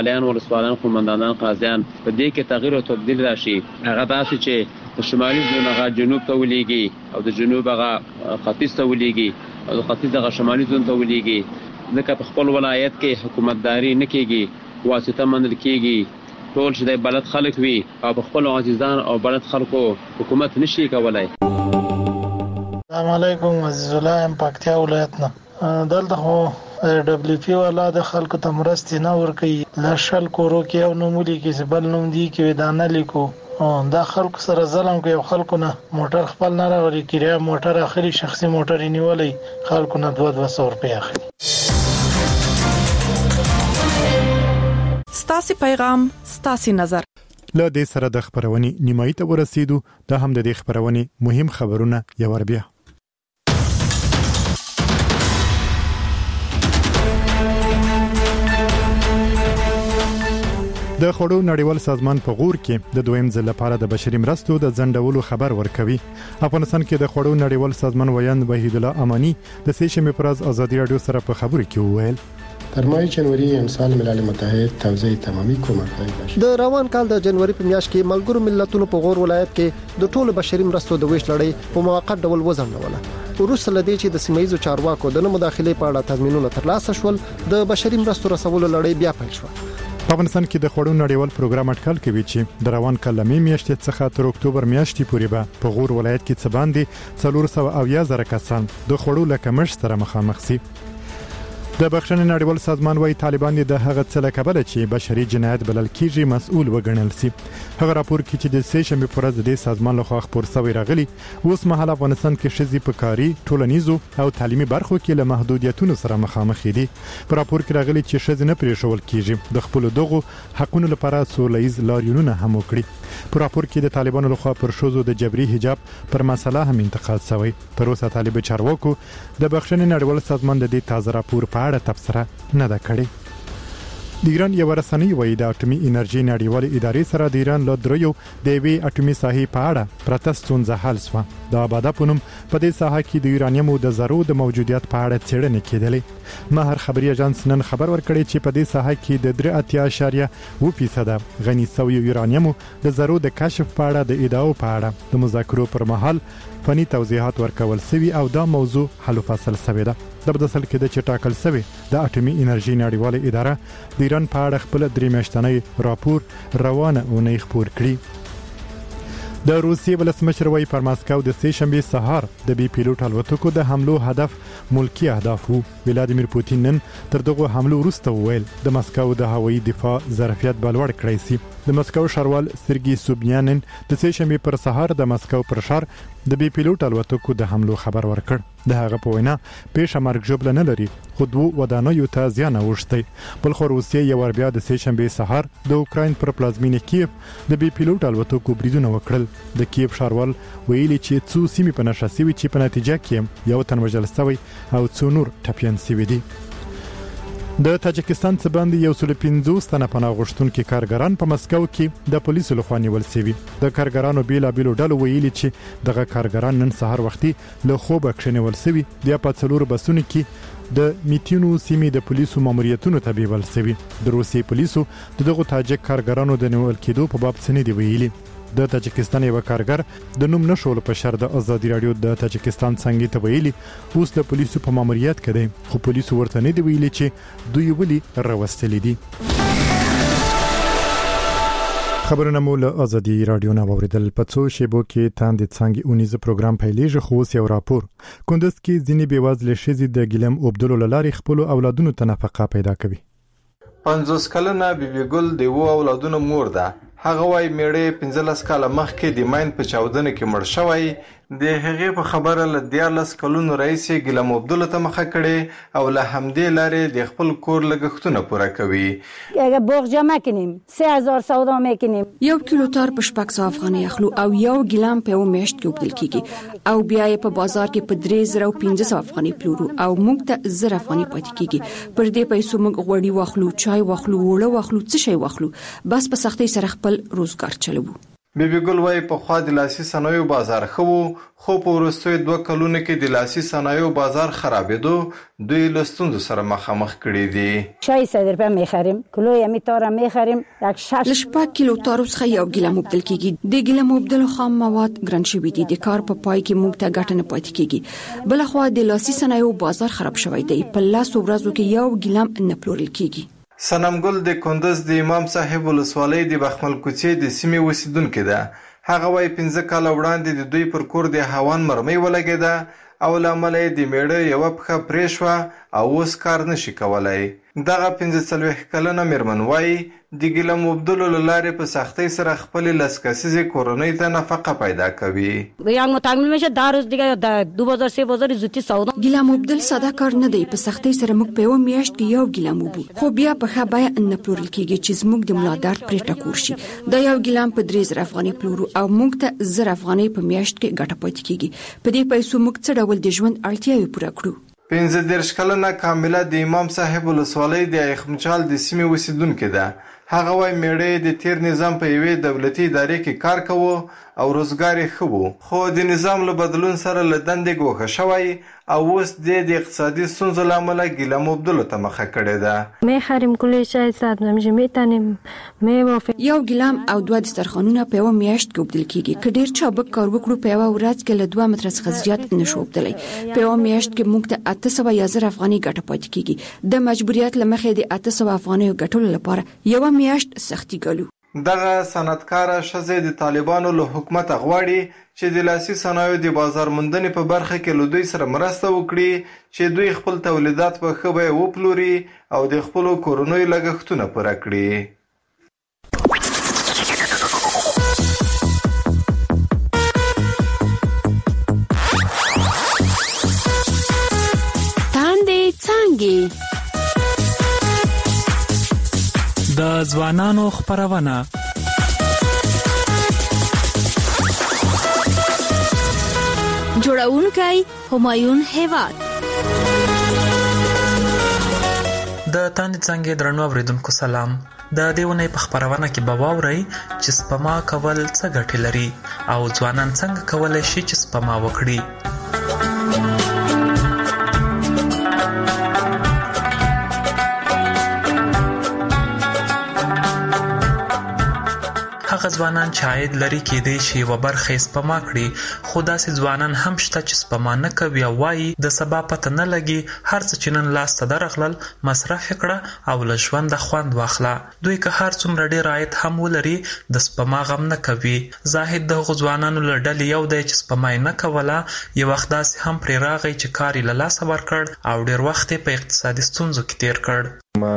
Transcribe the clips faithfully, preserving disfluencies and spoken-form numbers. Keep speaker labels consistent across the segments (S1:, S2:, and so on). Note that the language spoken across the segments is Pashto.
S1: لاین ولسوالان قومندانان قاضیان په دې کې تغییر او تبديل راشي. هغه داسې چې د شمالي زون هغه جنوب ته ولېږي او د جنوب هغه ختیځ ته ولېږي او د ختیځ هغه شمالي زون ته ولېږي. ځکه په خپل ولایت کې حکومتداري نه کېږي، واسطه منل کېږي. ټول چې د بلد خلک وي او په خپل عزیزان او بلد خلکو حکومت نشي کولای.
S2: السلام علیکم، عزیز الله ام پکتیا ولایت نه. دلته خو دبليو پی والا د خلکو ته مرستې نه ورکوي. لشل کورو کې یو نوم لیکي چې بل نوم دی کې ودانه لیکو. دا خلکو سره ظلم کوي. خلکو نه موټر خپل نه راوړي، کرایه موټر اخلي، شخصي موټر نیولې، خلکو نه دوه دوه سو روپۍ اخلي.
S3: ستاسو پیغام، ستاسو نظر.
S4: له دې سره د خبرونې نیمایي ته ورسېدو. د هم د دې خبرونې مهم خبرونه یو ور بیا. د خوړو نړیوال سازمان په غور کې د دویم ځل لپاره د بشري مرستو د ځنډولو خبر ورکوي. افغانستان کې د خوړو نړیوال سازمان ویاند وحید الله امانی د سه شنبه پر ورځ ازادي رادیو سره په خبرو کې وویل
S5: در ماه جنوری امسال ملل متحد توزیع تمامي کومک کوي.
S6: د روان کال د جنوري په میاشت کې ملګرو ملتونو په غور ولایت کې د ټولو بشري مرستو د ویش لړۍ په موقت ډول وزنوله. وروسته لدې چې د سیمایي چارواکو د مداخلې په اړه تضمینونه ترلاسه شول، د بشري مرستو رسولو لړۍ بیا پیل شوه.
S4: په افغانستان کې د خوړو نړیوال پروګرام اټکل کوي چې د روان کال مې میاشتې څخه تر اکتوبر میاشتې پورې به په غور ولایت کې څه باندې څلور سوه اویا زره کسان د خوړو له کمښت سره مخامخ شي. د بخښنې نړیوال سازمان وايي طالبان د هغه څه له کبله چې بشري جنایت بلل کیږي مسؤل وګڼل شي. هغه راپور کې چې د سه شنبه پر ورځ د سازمان لخوا خبر شوی راغلی، اوس مهال افغانستان کې شذې په کاري، ټولنیزو او تعلیمي برخو کې له محدودیتونو سره مخامخ دي. په راپور کې راغلی چې شذې نه پریښول کیږي، د خپل دغو حقونو لپاره سولهییز لاریونونه هم وکړي. په راپور کې د طالبانو لخوا پر شوزو د جبري حجاب پر مسله هم انتقاد شوی. پر اوسه طالب چارواکو د بخښنې نړیوال سازمان د دې تازه راپور په اړه تبصره نه ده کړې. د ایران یو رسنۍ وایي د اټومي انرژي نړیوال ادارې سره د ایران له دریو د وی اټومي ساحې په اړه پرته ستونزه حل شوه. د آباده په نوم په دې ساحه کې د یورانیم د ذرو د موجودیت په اړه څېړنې کېدلې. ماهر خبري اژانس نن خبر ورکړی چې په دې ساحه کې د درې اتیا اشاریه اووه فیصده غني شوي یورانیم د ذرو د کشف په اړه د ادعاو په اړه د مذاکرو پر مهال فني توضیحات ورکول شوي او دا موضوع حل فصل شوی ده. د بدسل کې د چټاکل شوی د اټومي انرژي نړیواله اداره د ایران په اړه خپل درې میاشتنی راپور روانه اونۍ خپور کړی. د روسیې ولسمشر وايي پر ماسکو د سه شنبه سهار د بي پیلوټ الوتکو د حملو هدف ملکی اهداف وو. ولادیمیر پوتین نن تر دغه حملو وروسته وویل د ماسکو د هوایي دفاع ظرفیت بلوړ کړی سي. د ماسکو ښاروال سرګي سوبیانن د سه شنبه پر سهار د ماسکو پر ښار د بي پیلوټ الوتکو د حملو خبر ورکړ. د هغه په وینا پیښه مرګ ژوبله نه لري، خو دوه ودانیو ته زیان اوښتی. بل خو روسیه یو ور بیا د سه شنبه سهار د اوکراین پر پلازمینه کیف د بي پیلوټ الوتکو بریدونه وکړل. د کیف ښاروال ویلي چې څو سیمې په نښه شوي چې په نتیجه کې یو تن وژل شوی او څو نور ټپیان شوي دي. د تاجکستان څخه باندې یو سل پنځوس تنه پناه غوښتونکي کارګران په مسکو کې د پولیسو لخوا نیول شوي. د کارګرانو بیلابیلو ډلو ویلي چې دغه کارګران نن سهار وختي له خوبه کښېنول شوي، بیا په څلورو بسونو کې د میتینو سیمې د پولیسو ماموریتونو ته بیول شوي. د روسیې پولیسو دغه تاجک کارګرانو د نیول کېدو په باب څه نه دی ویلي. د تاجکستان یو کارګر د نوم نشول په شر د ازادي رادیو د تاجکستان څنګه ته ویلي اوس د پولیسو په ماموریت کې دی، خو پولیسو ورته نه دی ویلي چې دوی ولي راوستل دي. خبرونه مو له ازادي رادیو نه اوریدل. په څو شیبو کې تاند څنګه اونیزه پروګرام پیلېږي، خو اوس یو راپور کندوز کې ځینې بیوازل شذې د ګلم عبدالله لاري خپل اولادونو ته نفقه پیدا کوي.
S7: پنځوس کلنه بیبي ګل د وو اولادونو مور ده. هغه وايي میړه پنځلس کاله مخکې د ماین په چاودنه کې مړ شوی. د هغې په خبره له دیارلس کلونو راهیسې ګلم عبدالله ته مخه کړې او له همدې لارې د خپل کور لګښتونه پوره کوي.
S8: اگه بغجا مکنیم سه هزار سودا میکنیم،
S3: یو کیلو تار په شپږ سوه افغانۍ اخلو او یو ګلم په یو میاشت کې وبدل کیږي او بیا یې په بازار کې په درې زره او پنځه سوه افغانۍ پلورو او موږ ته زر افغانۍ پاتې کیږي. پر دې پیسو موږ غوړي واخلو، چای واخلو، وړه واخلو، څه شی واخلو، بس په سختۍ سره خپل روزګار چلوو.
S7: بیبي ګل وايي پخوا د لاسي صنایعو بازار ښه و، خو په وروستیو دوه کلونو کې د لاسي صنایعو بازار خرابېدو دوی له ستونزو سره مخامخ کړي دي.
S8: شصت روپیه میخریم، کیلوی همین تار میخریم یک شش
S3: له شپږ کیلو تارو څخه یو ګیله مبدل کیږي. د ګیله مبدل خام مواد ګران شوي دي، د کار په پای کې موږ ته ګټه نه پاتې کیږي. بل خو د لاسي صنایعو بازار خراب شوی دی، په لاس ورځو کې یو ګیلم نه پلورل کیږي.
S7: صنم ګل د کندز د امام صاحب ولسوالۍ د بخمل کوڅې د سیمې اوسیدونکې ده. هغه وايي پنځه کاله وړاندې د دوی پر کور د هاوان مرمۍ ولګېده او له امله یې د میړه یوه پښه پرې شوه او اوس کار نشي کولی. دغه پنځه څلوېښت کلنه مېرمن وايي د ګیله مبدلو له لارې په سختۍ سره خپلې لس کسیزې کورنۍ ته نفقه پیدا کوي.
S3: ګیله مبدل ساده کار نه دی، په سختۍ سره موږ په یوه میاشت کې یو ګیله موبو، خو بیا په ښه بیه نه پلورل کیږي چې زموږ د ملا درد پرې ټکور شي. دا یو ګیلم په درې زره افغانۍ پلورو او موږ ته زر افغانۍ په میاشت کې ګټه پاتې کیږي. په دې پیسو موږ څه ډول د ژوند اړتیاوې پوره کړو.
S7: پنځه دېرش کلنه کامله د امام صاحب ولسوالۍ د ایخمچال د سیمې اوسیدونکې ده. هغه وايي میړه د تیر نظام په یوې دولتي ادارې کې کار کوه او روزګار یې ښه و، خو د نظام له بدلون سره له دندې ګوښه شوی او اوس د اقتصادي ستونزو له امله ګیله مبدلو ته مخه کړې ده.
S9: میخریم کلوی شصت نمیشه میتنیم میوافق.
S3: یو ګیلم او دوه دسترخوانونه په یوه میاشت کې وبدل کیږي. که ډیر چابک کار وکړو په یوه ورځ کې له دوه متره څخه زیات نشو وبدلی. په یوه میاشت کې موږ ته اته سوه یا زر افغانۍ ګټه پاتې کیږي. د مجبوریت له مخې د اته سوه افغانیو ګټلو لپاره یوه میاشت سختي ګالو.
S7: دغه صنعتکاره ښځې د طالبانو له حکومته غواړي چې د لاسي صنایعو د بازار موندنې په برخه کې له دوی سره مرسته وکړي چې دوی خپل تولیدات په ښه بیه وپلوري او د خپلو کورنیو لګښتونه پوره کړي.
S10: تاندې څانګې د ځوانانو خپرونه.
S11: جوړونکی همایون هیواد.
S12: د تاندې څانګې درنو اوریدونکو سلام. د دې اونۍ په خپرونه کې به واورئ چې سپما کول څه ګټې لري او ځوانان څنګه کولی شي چې سپما وکړي. هغه ځوانان چې عاید لري کېدای شي یوه برخه یې سپما کړي، خو داسې ځوانان هم شته چې سپما نه کوي او وایي د سبا پته نه لګي، هر څه چې نن لاس ته درغلل مصرف یې کړه او له ژونده خوند واخله. دوی که هر څومره ډېر عاید هم ولري د سپما غم نه کوي. زاهد د هغو ځوانانو له ډلې یو دی چې سپما یې نه کوله، یو وخت داسې هم پرې راغی چې کار یې له لاسه ورکړ او ډېر وخت یې په اقتصادي ستونزو کې تیر کړ.
S13: ما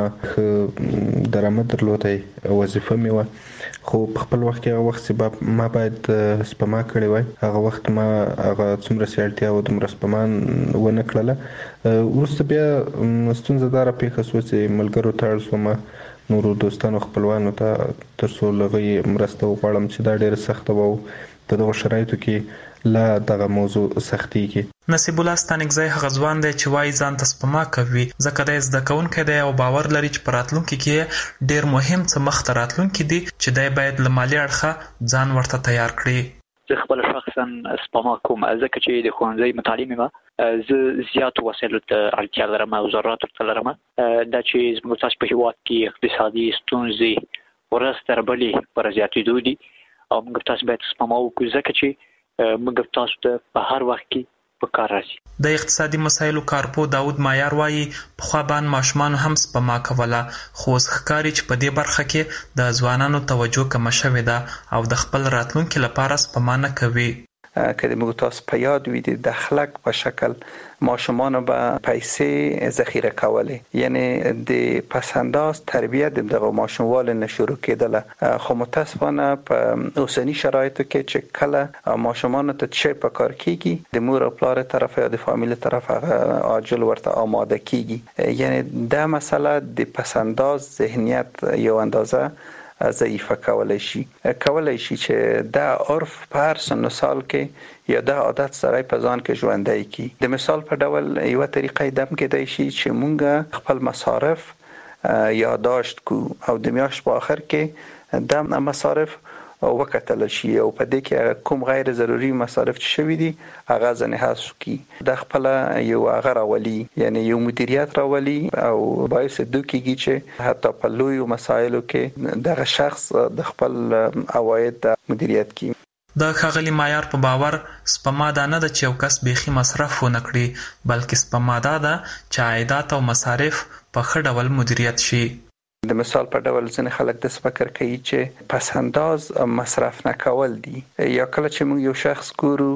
S13: ښه درآمد درلودی، وظیفه مې وه، خو په خپل وخت کې هغه وخت چې ما باید سپما کړې وای، هغه وخت ما هغه څومره چې اړتیا وه دومره سپما ونه کړله. وروسته بیا ستونزه دا راپېښه شوه چې ملګرو ته اړ شومه، نورو دوستانو خپلوانو ته، تر څو له هغوی مرسته وغواړم چې دا ډېره سخته وه او په دغو شرایطو کې لا دغه موضوع سختیږي.
S12: نصیب الله ستانکزی هغه ځوان دی چې وایي ځان ته سپما کوي ځکه دی زده کوونکی دی او باور لري چې په راتلونکي کې ډېر مهم څه مخته راتلونکي دي چې دی باید له مالي اړخه ځان ورته تیار کړي.
S14: زه خپل شخصا سپما کوم ځکه چې د ښوونځي مطالعې مې زه زیاتو وسایلو ته اړتیا لرم او ضروراتو ته لرم. دا چې زموږ تاسو په هېواد کې اقتصادي ستونزې ورځ تر بلې پر زیاتېدو دي او موږ تاسو باید سپما وکړو ځکه چې موږ تاسو ته په هر وخت کې په کار راځي.
S12: د اقتصادي مسایلو کارپو داود مایار وایي پخوا باندې ماشومان هم سپما کوله، خو اوس ښکاري چې په دې برخه کې د ځوانانو توجه کمه شوې ده او د خپل راتلونکي لپاره سپما نه کوي.
S15: که د موږ تاسو په یاد وي د دخلک په شکل ماشومان به پیسې ذخیره کولې، یعنی د پسنداز تربیت د دغه ماشوموال نه شروع کېدله، خو متاسفانه په اوسنی شرایطو کې چې کله ماشومان ته چې په کار کېږي د مور او پلار طرف یا د فامیل طرف هغه عاجل ورته آماده کېږي، یعنی دا مسله د پسنداز ذهنیت یو اندازه ضعیفه کولای شي کولای شي چې دا عرف په هر سن سال کې یا دا عادت سره په ځان کې ژوندی کی. د مثال په ډول یو طریقې دم کېدای شي چې مونږ خپل مصارف یادداشت کو او د میاشت په آخر کې دا مصارف وکتل شي او په دې کې کوم غیر ضروري مصارف چې شوي دي هغه ځنه حذف کی د خپل یو هغه راولي یعنی یو مدیریت راولي او باعث دوکیږي چې حتی په لوی مسایلو کې دغه شخص د خپل عواید مدیریت کوي.
S12: د ښاغلي معیار په باور سپما دا نه ده چې یو کس بیخي مصرف ونه کړي بلکې سپما دا ده چې عایدات او مصارف په ښه ډول مدیریت شي.
S15: د مثال په ډول ځینې خلک د فکر کوي چې پس انداز مصرف نه کول دي یا کله چې موږ یو شخص ګورو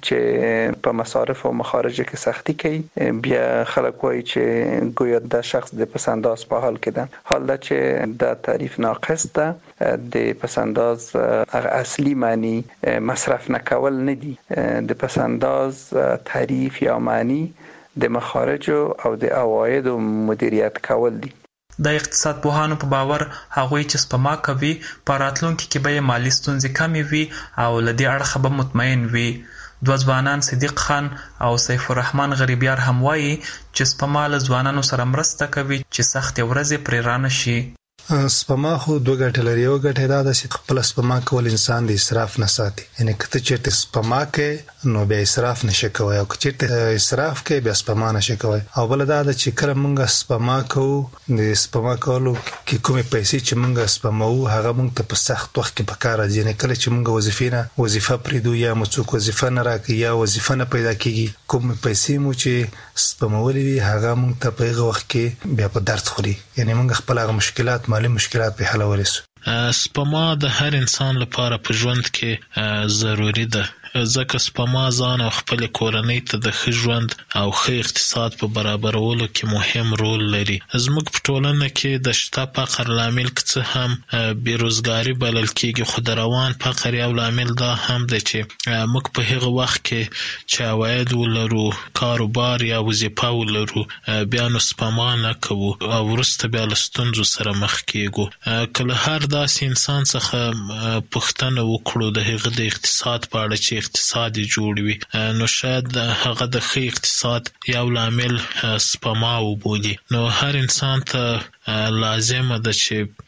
S15: چې په مصارف او مخارج کې سختی کوي بیا خلک وایي چې ګویا د شخص د پس انداز په حال کې ده حال دا چې د تعریف ناقص ده د پس انداز اصلي معنی مصرف نه کول نه دي د پس انداز تعریف یا معنی د مخارج او د عواید مدیریت کول دي.
S12: د اقتصاد پوهانو په باور هغوی چې سپما کوي په راتلونکي کې به یې مالي ستونزې کمې وي او له دې اړخه به مطمئن وي. دوه ځوانان صدیق خان او سیف الرحمن غریبیار هم وایي چې سپما له ځوانانو سره مرسته کوي چې سختې ورځې پرې رانه شي.
S16: سپما خو دوه ګټې لري. یو ګټه دا ده چې خپل سپما کول انسان د اسراف نه ساتي یعنی کته چیرته سپما کې نو بیا اسراف نشي کوي او که چیرته اسراف کې بیا سپما نشي کوي. او بل دا ده چې کله موږ سپما کوو د سپما کولو کې کومې پیسې چې موږ سپمو هغه موږ ته په سخت وخت کې پکاره دي یعنی کله چې موږ وظیفې نه وظیفه پریدو یا موږ وظیفه نه راکې یا وظیفه نه پیدا کیږي کومې پیسې مو چې سپمولې وي هغه موږ ته په هغه وخت کې بیا په درد خوري یعنی موږ خپل هغه مشکلات مالي مشکلات په حل ورسو.
S17: سپما د هر انسان لپاره په ژوند کې ضروری ده ځکه سپما ځان او خپل کورنۍ ته د ښه ژوند او ښه اقتصاد په برابرولو کې مهم رول لري. زموږ په ټولنه کې د شته فقر لامل څه هم بیروزګاری بلل کېږي خو د روان فقر یو لامل دا هم دی چې موږ په هغه وخت کې چې عواید ولرو کاروبار یا وظیفه ولرو بیا نو سپما نه کوو او وروسته بیا له ستونزو سره مخ کېږو. کله هر داسې انسان څخه پوښتنه وکړو د هغه د اقتصاد په اړه چې اقتصاد جوړ وي نو شاید هغه د ښه اقتصاد یو لامل سپما وبولي. نو هر انسان ته لازمه ده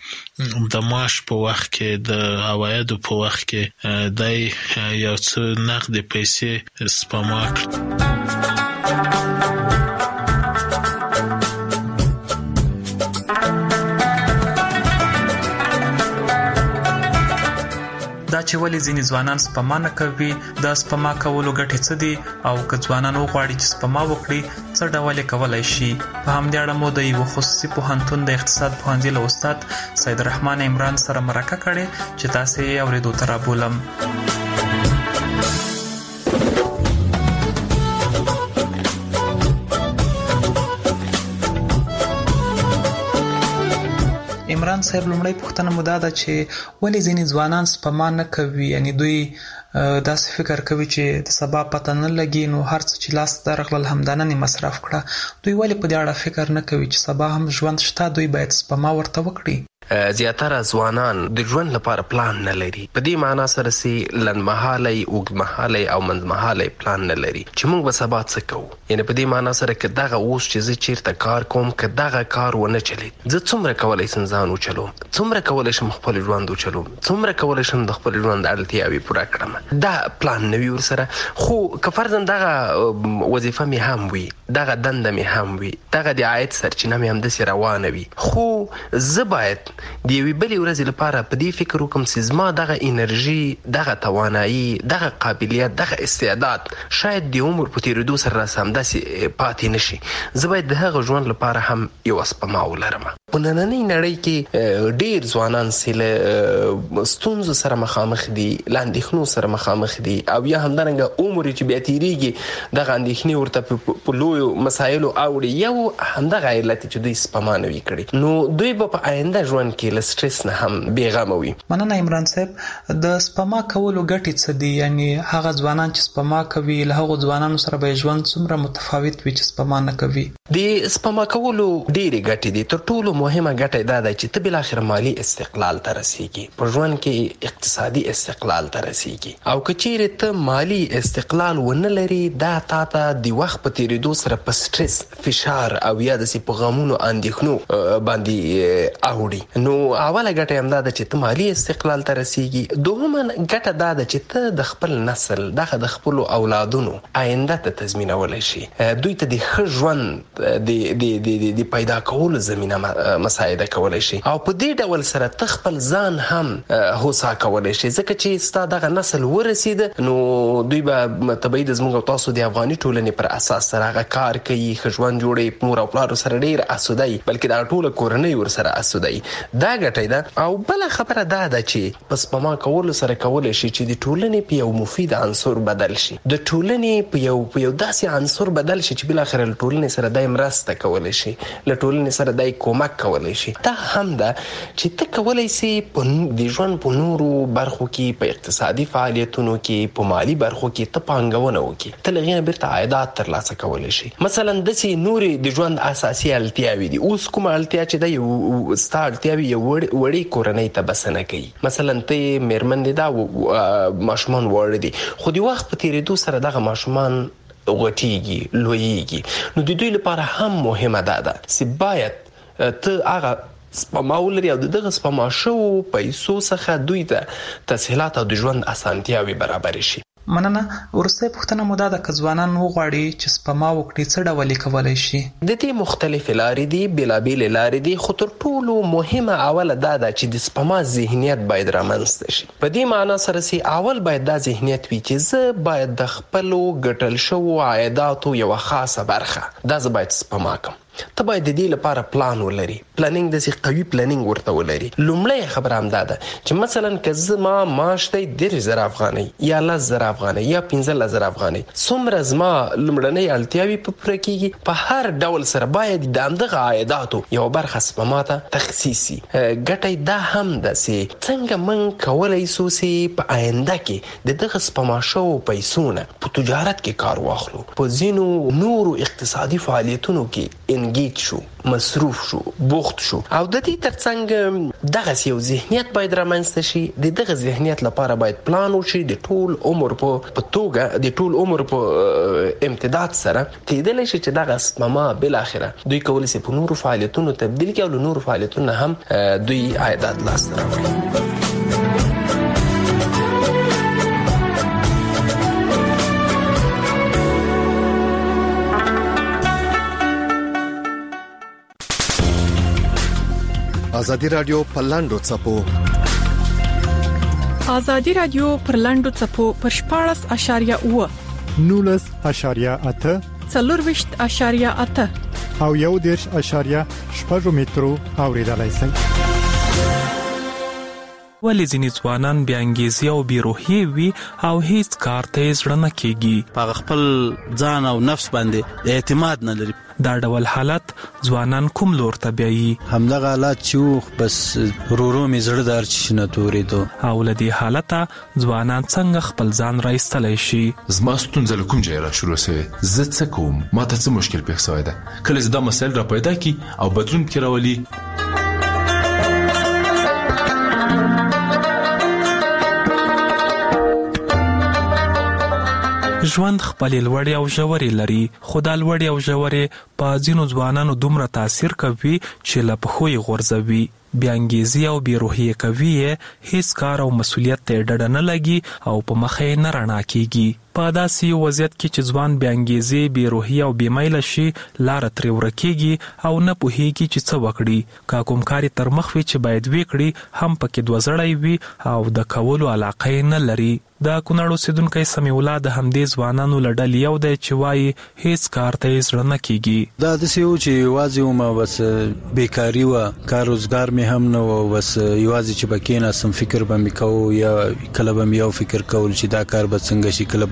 S17: چې د معاش په وخت کې د عوایدو په وخت کې د یو څه نقد پیسې سپما کړي. دا چې ولې ځینې ځوانان سپما نه کوي د سپما کولو ګټې څه دي او که ځوانان وغواړي چې سپما وکړي څه ډول یې کولی شي. په همدې اړه مو د یوه خصوصي پوهنتون د اقتصاد پوهنځي له استاد سید الرحمن عمران سره مرکه کړې چې تاسې یې اورېدو ته رابولم. عمران صاحب لومړی پوښتنه مو دا ده چې ولې ځینې ځوانان سپما نه کوي یعنی دوی داسې فکر کوي چې د سبا پته نه لګي نو هر څه چې لاس ته درغلل همدا نن مصرف کړه. دوی ولې په دې اړه فکر نه کوي چې سبا هم ژوند شته دوی باید سپما ورته وکړي.
S18: زیاتره ځوانان د ژوند لپاره پلان نه لري په دې معنا سره چې لنډمهالی اوږدمهالی او منځمهالی پلان نه لري چې موږ به سبا څه کوو یعنی په دې معنا سره که دغه اوس چې زه چیرته کار کوم که دغه کار ونه چلید زه څومره کولی شم ځان وچلوم څومره کولی شم خپل ژوند وچلوم څومره کولی شم د خپل ژوند اړتیاوې پوره کړم دا پلان نه وي ورسره. خو که فرضاً دغه وظیفه مې هم وي دغه دنده مې هم وي دغه د عاید سرچینه مې همداسې روانه وي خو زه باید د یوې بلې ورځې لپاره په دې فکر وکړم چې زما دغه انرژي دغه توانایي دغه قابلیت دغه استعداد شاید د عمر په تېرېدو سره راسه همداسې پاتې نه شي زه باید د هغه ژوند لپاره هم یوه سپما ولرم. په نننۍ نړۍ کې ډېر ځوانان چې له ستونزو سره مخامخ دي له اندېښنو سره مخامخ دي او یا همدارنګه عمر چې بیا تېرېږي دغه اندېښنې ورته په لویو مسایلو اوړي یو همدغه علت چې دوی سپما نه وي کړي نو دوی به په آینده ژوند کې له سټرس نه هم بېغمه وي.
S12: مننه عمران صاحب. د سپما کولو ګټې څه دي یعنی هغه ځوانان چې سپما کوي له هغو ځوانانو سره به ژوند څومره متفاوت وي چې سپما نه کوي؟
S18: د سپما کولو ډېرې ګټې دي. تر ټولو مهمه ګټه دا ده چې ته بل اخر مالی استقلال ته رسیږي، په ژوند کې اقتصادي استقلال ته رسیږي. او کچېره ته مالی استقلال ونه لري دا تا ته د وخت په تیریدو سره په سټرس، فشار او یا د سی په غمونو اندېښنو باندې اوړي. نو اوله ګټه هم دا ده چې ته مالی استقلال ته رسیږي. دوهمه ګټه دا ده چې ته د خپل نسل دغه د خپل اولادونو آینده ته تضمینولی شي، دوی ته د ښه ژوند د د پیدا کولو زمینه مساعده کولی شي. او په دې ډول سره ته خپل ځان هم هوسا کولی شي، ځکه چې ستا دغه نسل ورسېده نو دوی به طبیعي د زموږ او تاسو د افغاني ټولنې پر اساس سره هغه کار کوي، ښه ژوند جوړوي، مور او پلارو سره ډېر اسوده وي، بلکې دغه ټوله کورنۍ ورسره اسوده وي. دا ګټه ده. او بله خبره دا ده چې په سپما کولو سره کولی شي چې د ټولنې په یو مفید عنصر بدل شي، د ټولنې په یو په یو داسې عنصر بدل شي چې بالاخره له ټولنې سره دای مرسته کولی شي، له ټولنې سره دای کومک کولی شي. دا هم ده چې ته کولی سي د ژوند په نورو برخو کې، په اقتصادي فعالیتونو کې، په مالی برخو کې ته پانګونه وکړي، ته له هغې نه بیرته عایدات ترلاسه کولی شي. مثلا داسې نورې د ژوند اساسي اړتیاوې دي. اوس کومه اړتیا چې ده یو ستا اړتیاوې یو وړې کورنۍ ته بسنه کوي. مثلا ته مېرمن دې دا ماشومان واړه دي، خو د وخت په تیریدو سره دغه ماشومان غټیږي، لویږي. نو د دوی لپاره هم مهمه ده ده چې باید ته هغه سپما ولري او دغه سپما شوو پیسو څخه دوی ته تسهیلات او د ژوند اسانتیاوې برابرې شي.
S12: مننه. ورسته پوښتنه مو دا ده که ځوانان وغواړي چې سپما وکړي څه ډول یې کولی شي؟
S18: د دې مختلفې لارې دي، بېلابېلې لارې دي، خو تر ټولو مهمه اوله دا ده چې د سپما ذهنیت باید رامنځته شي. په دې معنا سره چې اول باید دا ذهنیت وي چې زه باید د خپلو ګټل شوو عایداتو یوه خاصه برخه دا زه باید سپما کړم. ته باید د دې لپاره پلان ولري، پلانینګ داسې قوي پلانینګ ورته ولري. لومړی خبره هم دا ده چې مثلا که زما معاش دی دېرش زره افغانۍ یا لس زره افغانۍ یا پنځلس زره افغانۍ، څومره زما لومړنۍ اړتیاوې په پوره کېږي، په هر ډول سره باید د همدغه عایداتو یوه برخه سپما ته تخصیص شي. ګټه دا هم ده چې څنګه موږ کولی سو چې په آینده کې د دغه سپما شوو پیسو نه په تجارت کې کار واخلو، په ځینو نورو اقتصادي فعالیتونو کې انګیج شو، مصروف شو، بوخت شو. او د دې ترڅنګ دغه یو ذهنیت باید رامنځته شي. د دغه ذهنیت لپاره باید پلان وشي د ټول عمر په توګه، د ټول عمر په امتداد سره کېدلی شي چې دغه سپما بالاخره دوی کولی شي په نورو فعالیتونو تبدیل کړي او له نورو فعالیتونو هم دوی عایدات لاسته راوړي.
S6: ازادي رادیو پر لاندو چپو
S19: ازادي رادیو پر لاندو چپو پر شپاړس اشاریه اوه
S4: نولس اشاریه اته
S19: څلورويشت اشاریه اته
S4: او یو دیرش اشاریه شپږ مترو اوریدلای شئ.
S12: ولې ځینې ځوانان بې انګیزې او بې روحیې وي او هیڅ کار ته یې زړه نه کېږي،
S20: په خپل ځان او نفس باندې اعتماد نه لري.
S12: دا ډول حالت ځوانان کوم لور ته بیایي؟
S20: همدغه حالت چې بس ورورو مې زړه دار چې نه تورېدو.
S12: او له دې حالته ځوانان څنګه خپل ځان را ایستلی شي؟
S21: زما ستونزه له کوم ځایه را شروع سوې، زه څه کوم، ما ته څه مشکل پېښ سوی ده. کله چې دا مسایل را پیدا کړي او بدلون پکې راولي،
S12: ژوند خپلې لوړې او ژورې لري، خو دا لوړې او ژورې په ځینو ځوانانو دومره تاثیر کوي چې له پښو یې غورځوي. بې انګیزې او بې روحیې کوي یې، هیڅ کار او مسؤلیت ته یې ډډه نه لګي او په مخه یې نه رڼا کېږي. په داسې یو وضعیت کې چې ځوان بې انګیزې، بې روحیې او بې میله شي، لاره ترې ورکېږي او نه پوهېږي چې څه وکړي. که کوم کار یې تر مخ وي چې باید ویې کړي، هم پکې دوزړی وي او د کولو علاقه یې نه لري. د کونړ اوسېدونکی سمیع الله د همدې ځوانانو له ډلې یو دی چې وایي هیڅ کار ته یې زړه نه کېږي.
S20: دا داسې و چې یوازې وم، بس بېکاري وه، کار روزګار مې هم نه و، بس یوازې چې به کېناستم فکر به مې کوو، یا کله به مې یو فکر کول چې دا کار به څنګه شي، کله به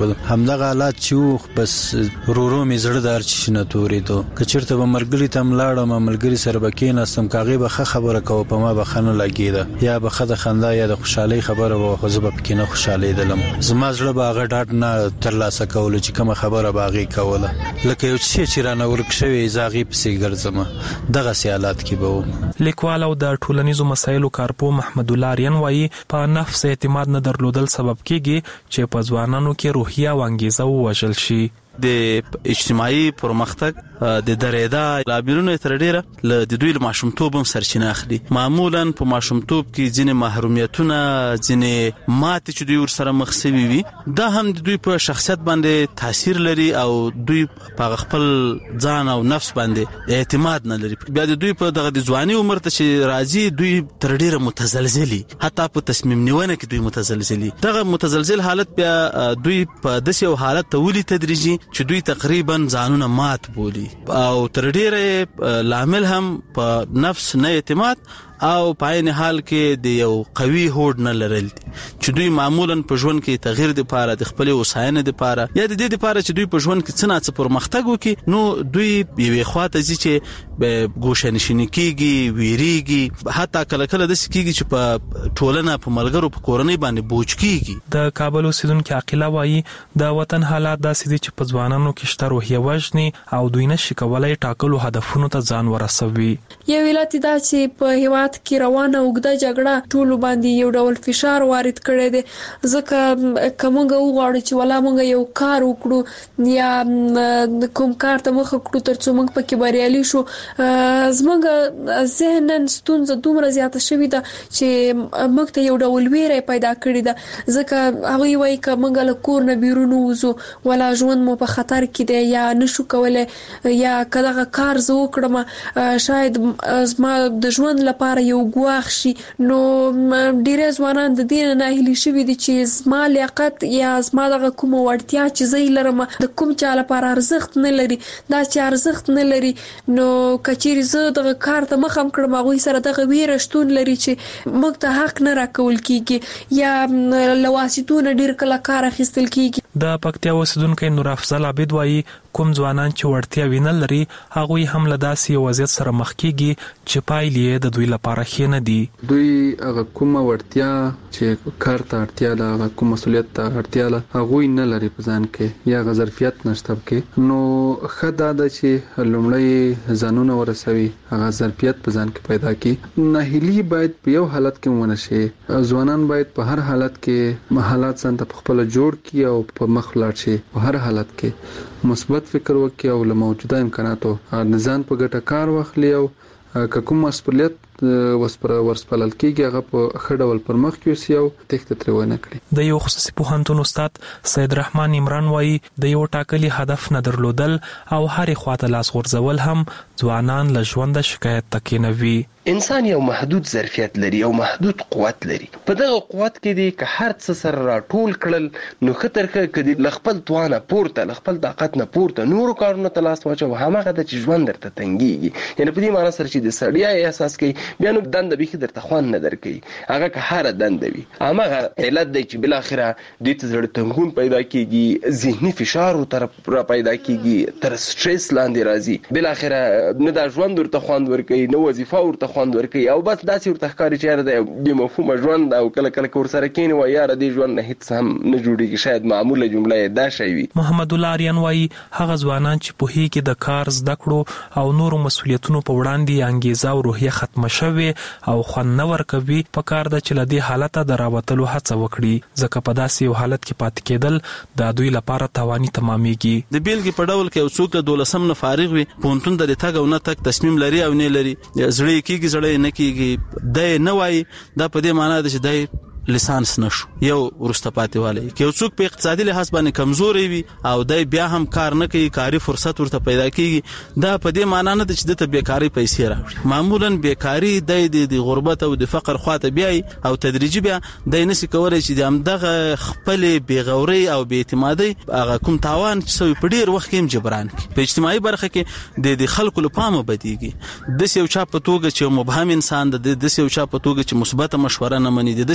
S20: کړ همدغه حالات چې بس رورو می زړه دار چې نه تورې دو کچرته به مرګري تم لاړم ملګری سره بکیناستم کاغي به خبره کوي په ما به خنه لګیدا یا به خد خندا یا د خوشحالي خبره و خو زه به پکې نه خوشاله دلم زما زړه به هغه ډاټ نه ترلاسه کول چې کوم خبره باغی کوله لکه یو څه چې رانه ورکشوي زاغي پسې ګرځم دغه سیالات کې به
S12: لیکوال او د ټولنیزو مسایلو کارپو محمد الله ریان وایي په نفس اعتماد نه درلودل سبب کیږي چې په ځوانانو کې روحیه او انګیزه ووژل شي
S1: د اجتماعي پرمختګ د درېدا لاملونو تر ډیره ل د دوی ماشومتوب هم سرچینه اخلي معمولا په ماشومتوب کې ځینې محرومیتونه ځینې مات چې دوی ور سره مخ شوي وي دا هم د دوی په شخصیت باندې تاثیر لري او دوی په خپل ځان او نفس باندې اعتماد نه لري بیا د دوی په دغه د ځواني عمر ته چې راځي دوی تر ډیره متزلزلي حتی په تصمیم نیونه کې دوی متزلزلي دغه متزلزل حالت بیا دوی په داسې حالت ته ولي تدریجي چې دوی تقریبا ځانونه مات بولي او تر ډیره لامل هم په نفس نه اعتماد او په عین حال کې د یو قوي هوډ نه لرل چې دوی معمولا په ژوند کې تغییر د پاره د خپل وساینه د پاره یا د دې د پاره چې دوی په ژوند کې څه نه څه پرمختګ وکړي نو دوی یوې خواته ځي چې ګوښنشینی کیږي ویریږي حتی کله کله د سکیږي چې په ټولنه په ملګرو په کورنۍ باندې بوج کیږي
S12: د کابل اوسیدونکو عقیله وایي د وطن حالات داسې دي چې په ځوانانو کې شته روحیه وژني او دوی نشي کولای ټاکلو هدفونو ته ځان ورسوي
S22: یو ویلات دا چې په هیواد کې روانه وګړه جګړه ټول باندې یو ډول فشار وارد کړي دي ځکه کومګه وغواړي چې ولا مونږ یو کار وکړو یا کوم کار ته مخ کړو ترڅو موږ پکې بریالي شو زموږ ذهنن ستونزه دومره زیاته شوې ده چې موږ ته یو ډول ویره پیدا کړې ده ځکه هغه وایي چې موږ له کور نه بیرون وځو ولا ژوند مو په خطر کې دی یا نشو کولای یا کله کار زه وکړم شاید زما د ژوند لپاره یو ګواښ شي نو ډیره ځوانان د دې نه هیلي شوي دي چې زما لیاقت یا زما دغه کوم وړتیا چې زه لرم د کوم چا لپاره ارزښت نه لري دا چې ارزښت نه لري نو کچېرې زه دغه کار ته مخ هم کړم هغوی سره دغه ویره شتون لري چې موږ ته حق نه راکول کیږي یا له واسطو نه ډیر کله کار اخیستل کیږي
S12: د پکتیا اوسیدونکو نور افضل عابد وایي کوم ځوانان چې وړتیا وینل لري هغوی هم له داسې وضعیت سره مخ کیږي چې پایلې د دوی لپاره ښې نه دي
S23: دوی هغه کومه وړتیا چې کار ته اړتیا ده هغه کوم مسولیت ته اړتیا ده هغوی نه لري په ځان کې یا ظرفیت نشته کې نو ښه دا ده چې لومړی ځانونه ورسوي هغه ظرفیت په ځان کې پیدا کړي ناهیلي باید په یو حالت کې ونه شي ځوانان باید په هر حالت کې حالات ځان ته خپل جوړ کړي او په مخ لاړ شي په هر حالت کې مثبت فکر وکړي او له موجوده امکاناتو نظام په ګټه کار واخلي او که کوم مسؤلیت وسپره ورسپلل کېږي هغه په ښه ډول پر مخ یوسي او تېښته ترې ونه کړي
S12: د یو خصوصي پوهنتون استاد سید رحمان عمران وایي د یو ټاکلي هدف نه درلودل او هرې خواته لاس غورځول هم ځوانان له ژونده شکایت ته کېنوي
S18: انسان یو محدود ظرفیت لري او محدود قوت لري په دغه قوت کې دی که هر څه سره راټول کړل نو خطر کې د خپل توانه پورته ل خپل طاقت نه پورته نورو کارونو ته لاس واچو همغه د چې ژوند درته تنګيږي یعنی په دې معنی سره چې د سړیا احساس کوي بیا نو دنده به درته خوان نه درکې هغه که هر دنده وي همغه علت دی چې بل اخره د دې زړه تنګون پیدا کیږي ذهني فشار او طرف را پیدا کیږي تر سټرس لاندې راځي بل اخره نه د ژوند ورته خوان ورکې نو وظیفه ورته خوند ورکي او بس داسې ورته ښکاري چې د مفهوم ژوند او کله کله کور سره کېنی و یاره د ژوند نه هیڅ هم نه جوړیږي شاید معموله جمله دا شی وي
S12: محمد الله اریان وایي هغه ځوانان چې په هی کې د کار زده کړو او نورو مسولیتونو په وړاندې انګیزه او روحیه ختمه شوي او خوند نه ورکوي په کار د چې لدی حالت د راوتلو هڅه وکړي ځکه په داسې یو حالت کې پاتې کېدل د دوی لپاره تاواني تمامېږي
S1: د بیلګې په ډول کې یو څوک د دولسم نه فارغ وي پونتون د تګ او نه تګ تصمیم لري او نه لري زړه کېږي زړه نه کېږي د نه وای دا په دې معنی ده چې دای لیسانس نشو یو ورسته پاتې والی که یو څوک په اقتصادي لحاظ باندې کمزوري وي او دای بیا هم کار نه کوي کاری فرصت ورته پیدا کیږي دا په دې معنی نه ده چې د بیکاری پیسې راوړي معمولا بیکاری د غربت او د فقر خواته بیاي او تدریجي بیا د نسی کولای چې د همدغه خپل بیغوري او بې اعتمادي هغه کوم تاوان چې سوي په ډیر وخت کې جبران کی په اجتماعي برخه کې د خلکو لپاره بدیږي د یو چا په توګه چې مبهم انسان د د یو چا په توګه چې مثبت مشوره نه مني د یو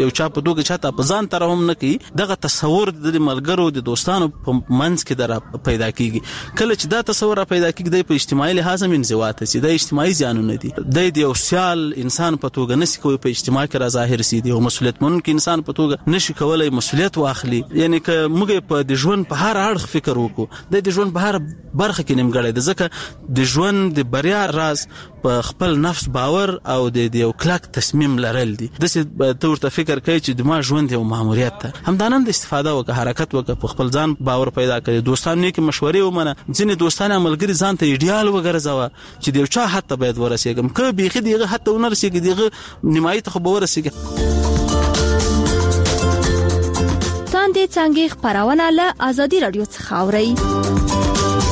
S1: یو چا په دوګه چاته په ځان تر هم نه کوي دغه تصور د ملګرو د دوستانو په منځ کې در پیدا کیږي کله چې دا تصور پیدا کیږي د اجتماعي لحاظ من زوات سي د اجتماعي زیانونه دي د یو سیال انسان په توګه نشي کوي په اجتماع کې را ظاهر سي دی او مسؤلیت مونږ انسان په توګه نشي کولای مسؤلیت واخلي یعنی که موږ په د ژوند په هر اړخ فکر وکړو د ژوند په هر برخه کې نیمګړی د ځکه د ژوند د بریا راز په خپل نفس باور او د یو کلک تصمیم لرل دي د څه تور ته فکر کوي چې د ما ژوند یو ماموریت ده همدانند استفاده وکړه حرکت وکړه په خپل ځان باور پیدا کړي دوستانو کې مشورې ومنه ځینې دوستان عملګری ځان ته ایډیال وګرځوه چې د یو چا حتی باید ورسېږم که بیخي دیغه حتی ونرسېږي دیغه نیمایي ته خو به ورسېږي
S11: تاندې څنګه خبرونه له ازادي رادیو څخه اورئ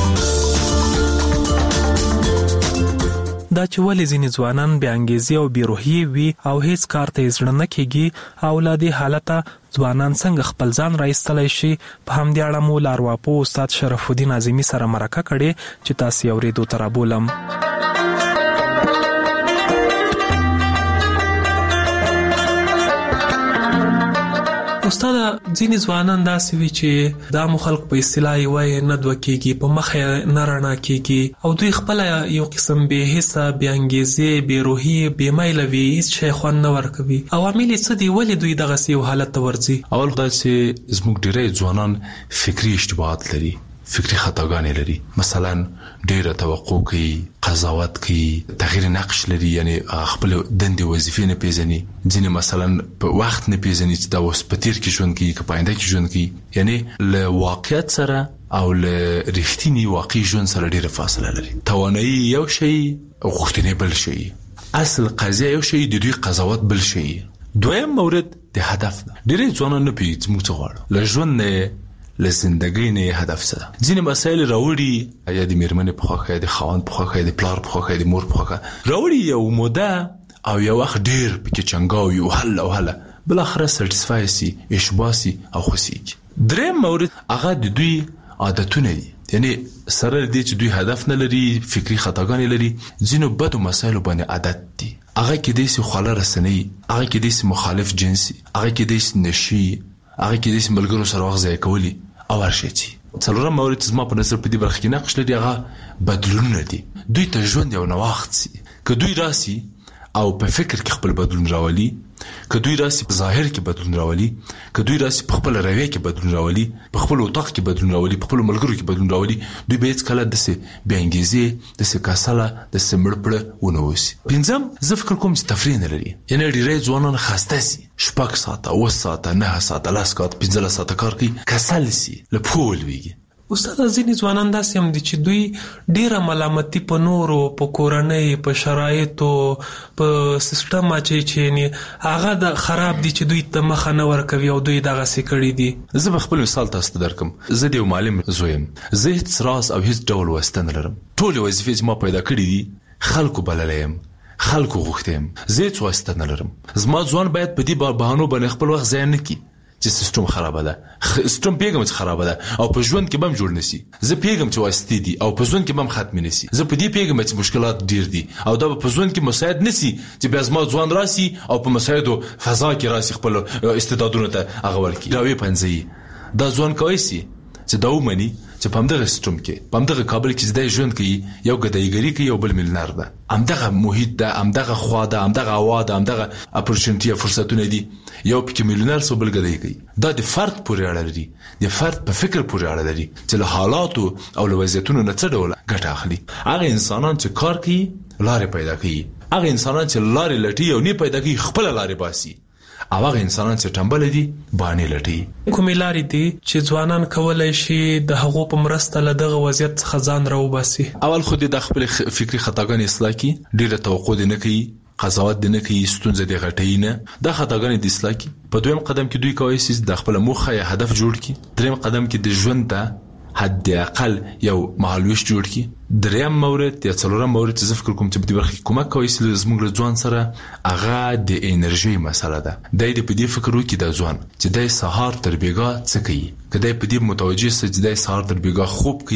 S12: دا چې ولې ځینې ځوانان بې انګیزې او بې روحیې وي او هیڅ کار ته یې زړه نه کېږي او له دې حالته ځوانان څنګه خپل ځان راایستلی شي په همدې اړه مو له ارواپوه استاد شرف الدین اعظمي سره مرکه کړې چې تاسې یې اورېدو ته رابولم. استاد ځینې ځوانان داسې وي چې دا مو خلک په اصطلاح یې وایي نه دوه کېږي په مخ یې نه رڼا کېږي او دوی خپله یو قسم بې حسه بې انګیزې بې روحي بې میله وي هېڅ شی خوند نه ورکوي. عوامل یې څه دي ولې دوی دغسې یو حالت ته ورځي؟
S21: اول خدای چې زموږ ډېری ځوانان فکري اشتباهات لري فکري خطاګانې لري مثلا ډېره توقع کوي قضاوت کوي تغییر نقش لري یعنی خپل دندې وظیفې نه پیژني ځینې مثلا په وخت نه پیژني چې دا اوس په تیر کې ژوند کوي که په آینده کې ژوند کوي یعنی له واقعیت سره او له رښتیني واقعي ژوند سره ډېره فاصله لري. توانایي یو شی او غوښتنې بل شی اصل قضیه یو شی د دوی قضاوت بل شی. دویم مورد د هدف ده ډېری ځوانان نه پوهېږي موږ څه غواړو له ژوند نه له زندګۍ نه هدف څه ده. ځینې مسایل راوړي یا د میرمنې په خوښه یا د خاوند په خوښه یا د پلار په خوښه یا د مور په خوښه راوړي یو موده او یو وخت ډېر پکې چنګاوي او هله او هله بالاخره سټسفای سي اشباه سي او خوښېږي. درېیم مورد هغه د دوی عادتونه دي یعنی سره دې چې دوی هدف نه لري فکري خطاګانې لري ځینو بدو مسایلو باندې عادت دي هغه کېدای سي خواله رسنۍ هغه کېدای سي مخالف جنسي هغه کېدای سي نشي هغه کېدای سي ملګرو سره وخت ضایع کولي او هر شی چې څلورم مورد زما په نظر په دې برخه کې نقش لري هغه بدلونونه دي. دوی ته ژوند یو نوښت سي که دوی راسي او په فکر کې خپل بدلون راولي که دوی راسي په ظاهر کې بدلون راولي که دوی راسي په خپل رویه کې بدلون راولي په خپل اتاق کې بدلون راولي په خپل ملګرو کې بدلون راولي دوی به هېڅکله داسې بې انګیزې داسې کسله داسې مړ پړه ونه اوسي. پنځم زه فکر کوم چې تفریح نه لري یعنې ډېری ځوانان خسته سي شپږ ساعته اووه ساعته نهه ساعته لس ساعته پنځلس ساعته کار کوي کسل سي له پښو ولوېږي.
S12: استاد ځینې ځوانان داسې هم دي چې دوی ډېره ملامتي په نورو په کورنۍ په شرایطو په سیستم اچوي چې هغه د خراب دي چې دوی ته مخه نه ورکوي او دوی دغسې کړي دي.
S21: زه به خپل مثال تاسو ته درکم. زه د یو معلم زوی یم زه هېڅ راز او هېڅ ډول واسطه نه لرم ټولې وظیفې چې ما پیدا کړي دي خلکو بللی یم خلکو غوښتی یم زه هېڅ واسطه نه لرم. زما ځوان باید په دې بهانو باندې خپل وخت ضایع نه کړي چې سیستم خرابه ده سیستم پیغام چې خرابه ده او په ژوند کې بم جوړ نشي زه پیغام چې واسطې دي او په ژوند کې بم ختم نشي زه په دې پیغام چې مشکلات ډیر دي او دا په ژوند کې مساعد نشي چې بیا زما ځوان راسي او په مساعدو فضا کې راسي خپل استعدادونه ته هغه ورکړي دا وی پنځي دا ځوان کوي سي چې دا ومني چې په همدغه سیستم کې په همدغه کابل کې زده ژوند کوي یو ګدایګري کوي یو بل ملنار ده همدغه محیط ده همدغه خوا ده همدغه هوا ده همدغه اپورچونټي فرصتونه دي یو پکې ملنار سو بل ګدای کوي. دا د فرد پورې اړه لري د فرد په فکر پورې اړه لري چې له حالاتو او له وضعیتونو نه څه ډول ګټه اخلي. هغه انسانان چې کار کوي لارې پیدا کوي هغه انسانان چې لارې لټي او نه پیدا کوي خپل لارې باسي او هغه انسانان چې ټمبل دي باندې لټي.
S12: کومې لارې دي چې ځوانان کولای شي د هغو په مرسته له دغه وضعیت څخه ځان راوباسي؟
S21: اول خو د خپل فکري خطاګانې اصلاح کړي ډېره توقع دې نه کوي قضاوت دې نه کوي ستونزه دې غټوي نه دا خطاګانې دې اصلاح کړي. په دویم قدم کې دوی کولی شي د خپله موخه یا هدف جوړ کړي. دریم قدم کې د ژوند ته حد اقل یو مهالویش جوړ کړي. دریم مورد یا څلورم مورد چې زه فکر کوم چې په دې برخه کې کومک کوي چې زموږ له ځوان سره هغه د انرژي مسله ده. دی دې په دې فکر وکړي د ځوان چې دی سهار تر بېګا څه کوي که دی په دې متوجه سي چې دی سهار تر بېګا خوب کوي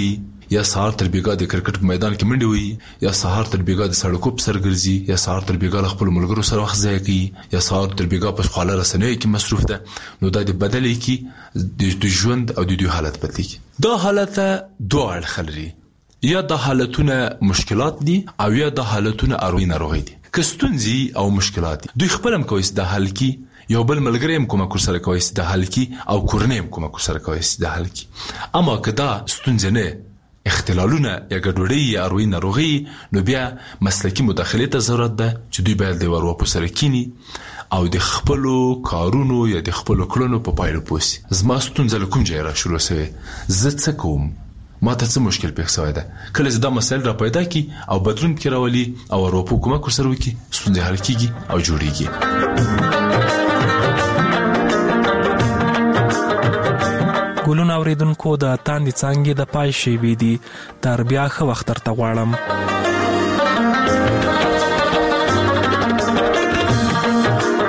S21: یا سهار تر بیګا د کرکټ په میدان کې منډي وي یا سهار تر بیګا د سړکو په سر ګرځي یا سهار تر بیګا خپل ملګرو سره وخت ضایع کوي یا سهار تر بیګا په خواله رسنیو کې مصروف ده، نو دا د بدلې کې د ژوند او د دوی حالت بدلېږي. دا حالت دوه اړخ لري، یا د حالتونه مشکلات دي او یا د حالتونه اروي ناروغي دي. که ستونزې او مشکلات دي دوی خپل هم کوي د حل کی، یو بل ملګری هم کومه کور سره کوي د حل کی او کورنۍ هم کومه کور سره کوي د حل کی. اما که دا ستونزې نه اختلالونه یا ګډوډي یا اروي ناروغي نو بیا مسلکی مداخله ته ضرورت ده چې دوی باید د ورو په سره کینی او د خپل کارونو یا د خپل کړنو په پایله پوسی. زما ستونزه کوم ځای را شروع شوه، زه څه کوم، ما ته څه مشکل پیښ شوی ده. کله چې دا مسایل را پیدا کی او بدلون کې راولي او اروپا کومه کور سره وکي، ستونزې حل کیږي او جوړیږي.
S2: ګلون اوریدونکو د تاندې څنګه د پای شی وی دي تر بیا خو وخت تر غواړم.